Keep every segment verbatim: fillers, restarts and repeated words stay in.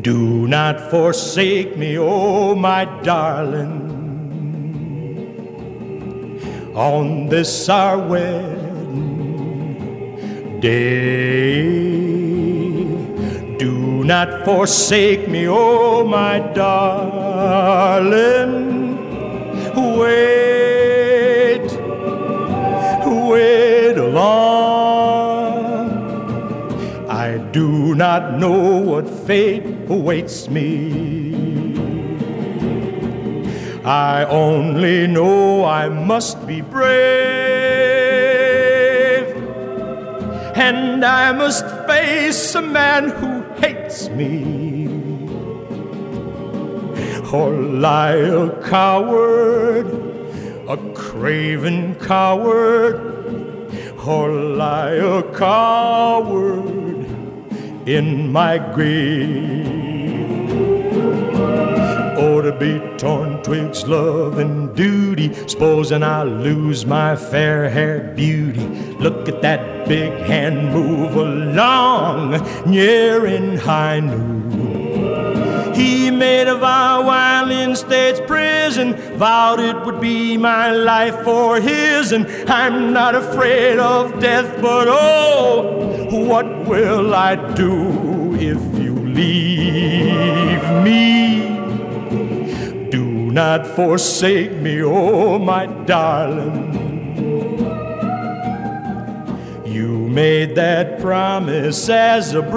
Do not forsake me, oh my darling, on this our wedding day. Do not forsake me, oh my darling. Wait, wait along. I do not know what fate awaits me. I only know I must be brave, and I must face a man who hates me, or lie a coward, a craven coward, or lie a coward in my grave. Oh, to be torn twigs, love and duty, supposing I lose my fair-haired beauty. Look at that big hand move along, near in high noon. He made a vow while in state's prison, vowed it would be my life for his. And I'm not afraid of death, but oh, what will I do if you leave me? Do not forsake me, oh my darling. You made that promise as a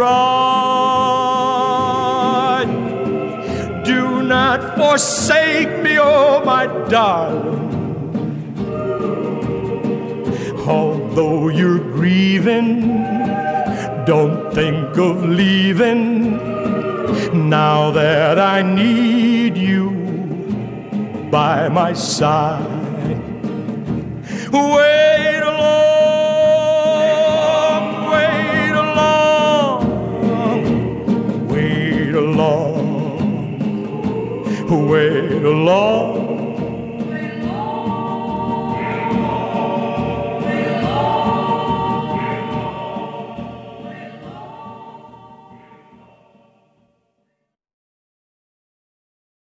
bride. Do not forsake me, oh my darling. Although you're grieving, don't think of leaving, now that I need you by my side. Wait along, wait along, wait along, wait along.